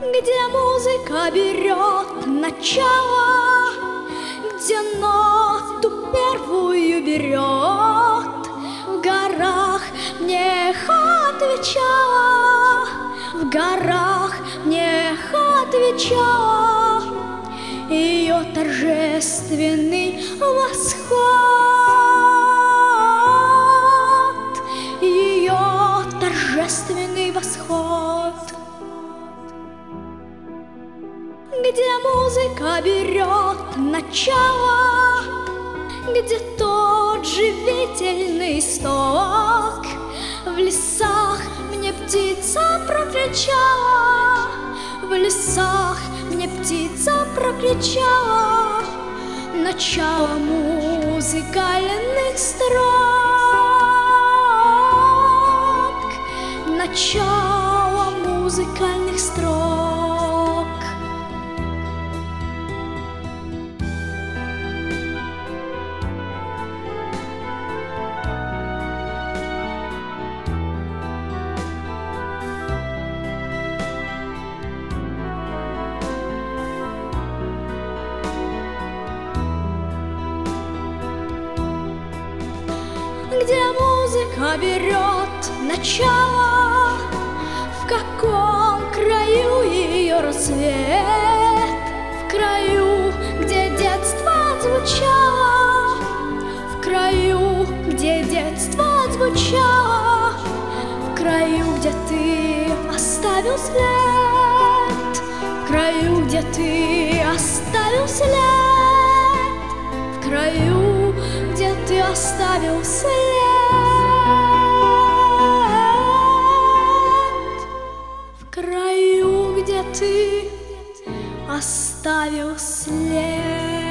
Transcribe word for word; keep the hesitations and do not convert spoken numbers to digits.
где музыка берет начало, где ноту первую берет. В горах мне эхо отвечало, в горах мне эхо отвечало ее торжественный восход, ее торжественный восход. Где музыка берет начало, где тот живительный исток. В лесах мне птица прокричала, в лесах мне птица прокричала начало музыкальных строк, начало музыкальных строк. Где музыка берет начало, в каком краю ее рассвет? В краю, где детство отзвучало, в краю, где детство отзвучало, в краю, где ты оставил след, в краю, где ты оставил след, в краю, где ты оставил след, в краю, где ты оставил след.